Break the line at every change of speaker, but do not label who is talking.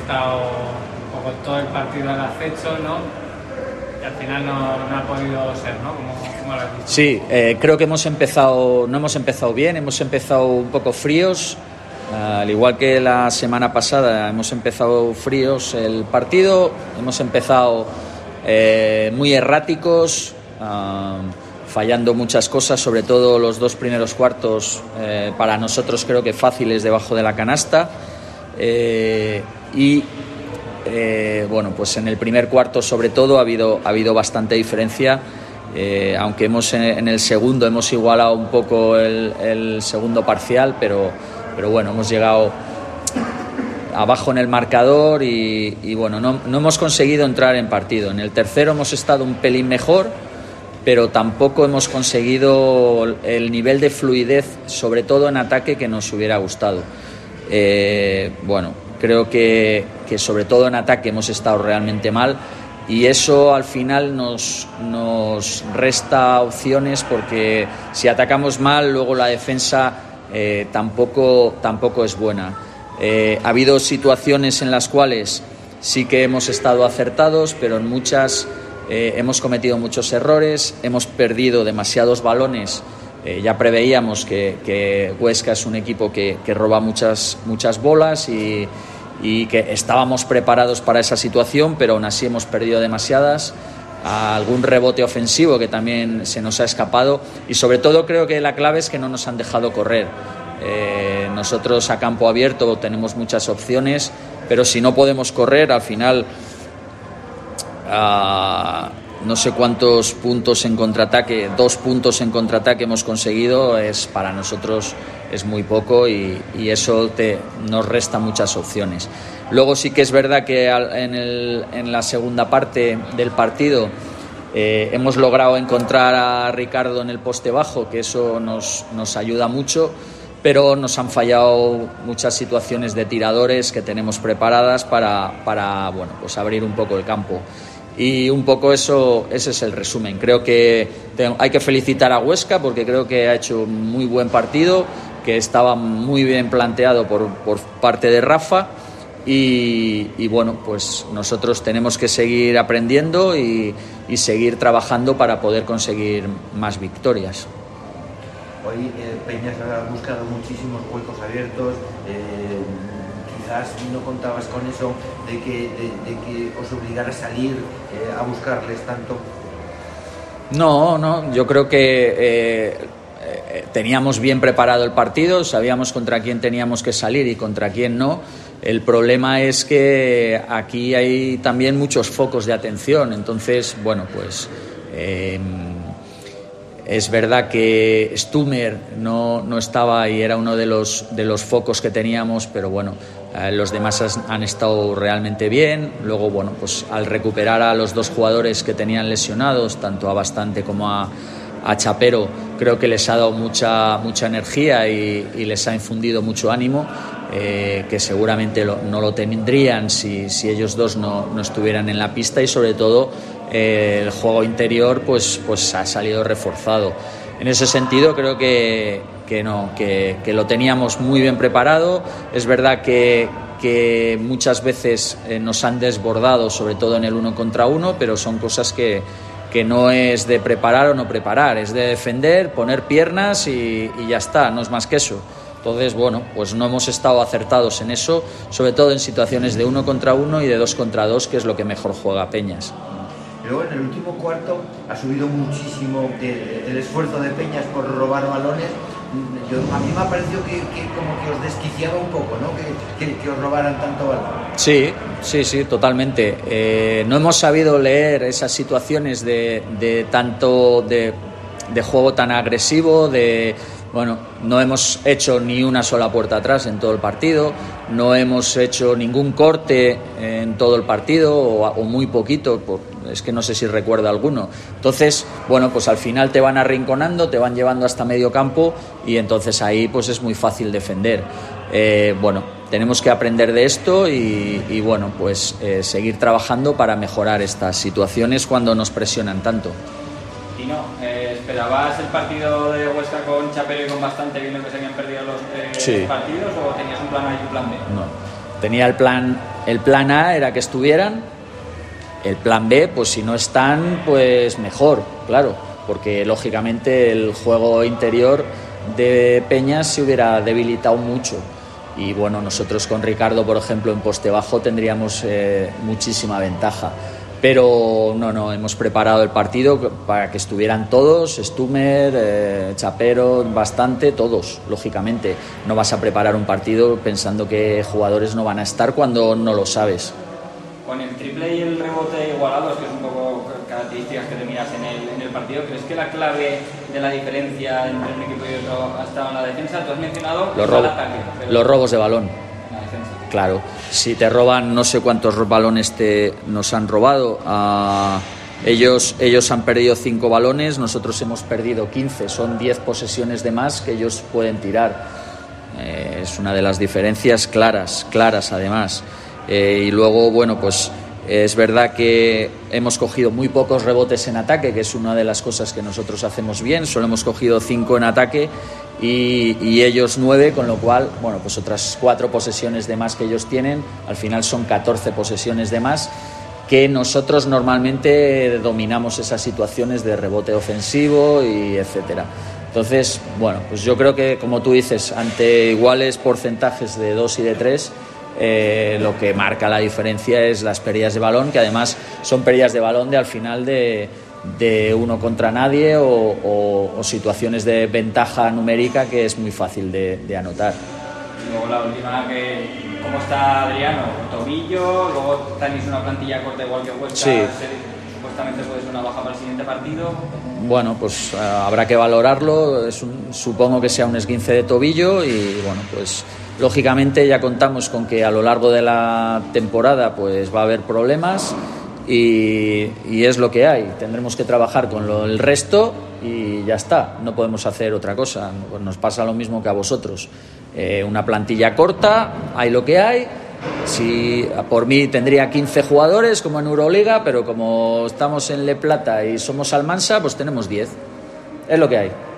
estado un poco todo el partido al acecho, ¿no? Y al final no ha podido ser, ¿no? Como lo has dicho.
Sí, creo que no hemos empezado bien, hemos empezado un poco fríos, al igual que la semana pasada hemos empezado fríos el partido, hemos empezado muy erráticos, fallando muchas cosas, sobre todo los dos primeros cuartos, para nosotros creo que fáciles debajo de la canasta, bueno, pues en el primer cuarto sobre todo ha habido bastante diferencia, aunque en el segundo hemos igualado un poco el segundo parcial, pero bueno, hemos llegado abajo en el marcador y bueno, no hemos conseguido entrar en partido. En el tercero hemos estado un pelín mejor, pero tampoco hemos conseguido el nivel de fluidez, sobre todo en ataque, que nos hubiera gustado. Bueno, creo que sobre todo en ataque hemos estado realmente mal y eso al final nos resta opciones, porque si atacamos mal luego la defensa tampoco es buena. Ha habido situaciones en las cuales sí que hemos estado acertados, pero en muchas hemos cometido muchos errores, hemos perdido demasiados balones. Ya preveíamos que Huesca es un equipo que roba muchas bolas y que estábamos preparados para esa situación, pero aún así hemos perdido demasiadas. Algún rebote ofensivo que también se nos ha escapado y sobre todo creo que la clave es que no nos han dejado correr. Nosotros a campo abierto tenemos muchas opciones, pero si no podemos correr al final no sé cuántos puntos en contraataque, 2 puntos en contraataque hemos conseguido, para nosotros es muy poco y eso nos resta muchas opciones. Luego sí que es verdad que en la segunda parte del partido hemos logrado encontrar a Ricardo en el poste bajo, que eso nos ayuda mucho, pero nos han fallado muchas situaciones de tiradores que tenemos preparadas para bueno, pues abrir un poco el campo. Y un poco ese es el resumen. Creo que hay que felicitar a Huesca porque creo que ha hecho un muy buen partido, que estaba muy bien planteado por parte de Rafa y bueno, pues nosotros tenemos que seguir aprendiendo y seguir trabajando para poder conseguir más victorias.
Hoy Peñas ha buscado muchísimos huecos abiertos, quizás no contabas con eso de que os obligara a salir a buscarles tanto.
No, yo creo que teníamos bien preparado el partido, sabíamos contra quién teníamos que salir y contra quién no. El problema es que aquí hay también muchos focos de atención, entonces, bueno, pues es verdad que Stumer no estaba y era uno de los focos que teníamos, pero bueno, los demás han estado realmente bien. Luego, bueno, pues al recuperar a los 2 jugadores que tenían lesionados, tanto a Bastante como a Chapero, creo que les ha dado mucha energía y les ha infundido mucho ánimo, que seguramente no lo tendrían si ellos dos no estuvieran en la pista, y sobre todo el juego interior pues ha salido reforzado. En ese sentido creo que lo teníamos muy bien preparado. Es verdad que muchas veces nos han desbordado, sobre todo en el 1 contra 1, pero son cosas que no es de preparar o no preparar, es de defender, poner piernas y ya está, no es más que eso. Entonces, bueno, pues no hemos estado acertados en eso, sobre todo en situaciones de 1 contra 1 y de 2 contra 2, que es lo que mejor juega Peñas.
Luego en el último cuarto ha subido muchísimo el esfuerzo de Peñas por robar balones. A mí me ha parecido que como que os desquiciaba un poco, ¿no? Que os robaran tanto balón. Sí,
totalmente. No hemos sabido leer esas situaciones de tanto de juego tan agresivo, bueno, no hemos hecho ni una sola puerta atrás en todo el partido, no hemos hecho ningún corte en todo el partido o muy poquito, es que no sé si recuerdo alguno. Entonces, bueno, pues al final te van arrinconando, te van llevando hasta medio campo y entonces ahí pues es muy fácil defender. Bueno, tenemos que aprender de esto y bueno, pues seguir trabajando para mejorar estas situaciones cuando nos presionan tanto.
Y no, ¿esperabas el partido de Huesca con Chapero y con Bastante, viendo que se habían perdido los partidos, o tenías un plan A y un plan B?
tenía el plan A era que estuvieran, el plan B, pues si no están, pues mejor, claro, porque lógicamente el juego interior de Peñas se hubiera debilitado mucho. Y bueno, nosotros con Ricardo, por ejemplo, en poste bajo tendríamos muchísima ventaja. Pero no, hemos preparado el partido para que estuvieran todos, Stumer, Chapero, bastante, todos, lógicamente. No vas a preparar un partido pensando que jugadores no van a estar cuando no lo sabes.
Con el triple y el rebote igualados, que es un poco características que te miras en el partido, ¿crees que la clave de la diferencia entre un equipo y otro ha estado en la defensa? Tú has mencionado
los robos de balón.
La defensa.
Claro, si te roban, no sé cuántos balones nos han robado. Ellos han perdido 5 balones, nosotros hemos perdido 15. Son 10 posesiones de más que ellos pueden tirar. Es una de las diferencias claras además. Y luego, bueno, pues es verdad que hemos cogido muy pocos rebotes en ataque, que es una de las cosas que nosotros hacemos bien. Solo hemos cogido 5 en ataque y ellos 9, con lo cual, bueno, pues otras 4 posesiones de más que ellos tienen, al final son 14 posesiones de más, que nosotros normalmente dominamos esas situaciones de rebote ofensivo y etcétera. Entonces, bueno, pues yo creo que, como tú dices, ante iguales porcentajes de 2 y de 3, lo que marca la diferencia es las pérdidas de balón, que además son pérdidas de balón de al final de uno contra nadie o situaciones de ventaja numérica que es muy fácil de anotar.
Y luego la última, ¿cómo está Adriano? Tobillo, luego tenéis una plantilla corta igual que Huesca,
sí.
Supuestamente puede ser una baja para el siguiente partido.
Bueno, pues habrá que valorarlo, supongo que sea un esguince de tobillo y bueno, pues lógicamente ya contamos con que a lo largo de la temporada pues va a haber problemas y es lo que hay. Tendremos que trabajar con el resto y ya está, no podemos hacer otra cosa. Pues nos pasa lo mismo que a vosotros. Una plantilla corta, hay lo que hay. Si por mí tendría 15 jugadores como en Euroliga, pero como estamos en Le Plata y somos Almansa, pues tenemos 10. Es lo que hay.